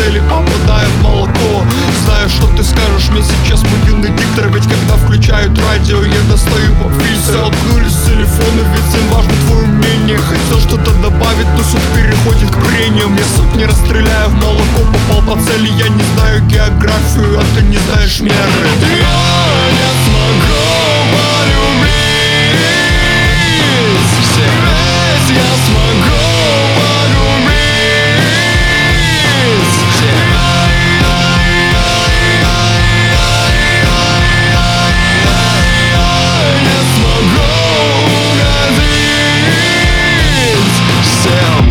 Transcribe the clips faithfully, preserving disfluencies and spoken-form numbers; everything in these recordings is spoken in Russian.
цели, попадая в молоко. Знаю, что ты скажешь мне сейчас, мой юный диктор, ведь когда включают радио, я достаю поп-фильтр. Отгнулись с телефона, ведь им важно твое мнение. Хотел что-то добавить, но суд переходит к прениям. Я сотни расстреляю в молоко, попал по цели. Я не знаю географию, а ты не знаешь меры. Я не смогу полюбить, ведь я смогу полюбить. Не смогу угодить всем.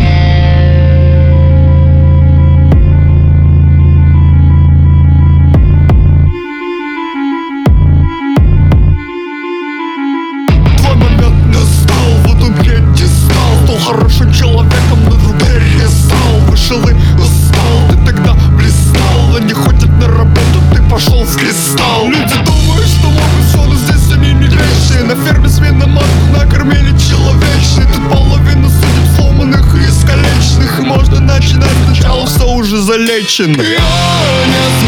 Хорошим человеком, но вдруг перестал. Вышел и устал, ты тогда блистал. Они ходят на работу, ты пошел в кристалл. Люди думают, что могут все, но здесь они не вещи. На ферме свиноматку накормили человечный. Тут половина судеб сломанных и искалеченных. И можно начинать сначала, все уже залечено. Я не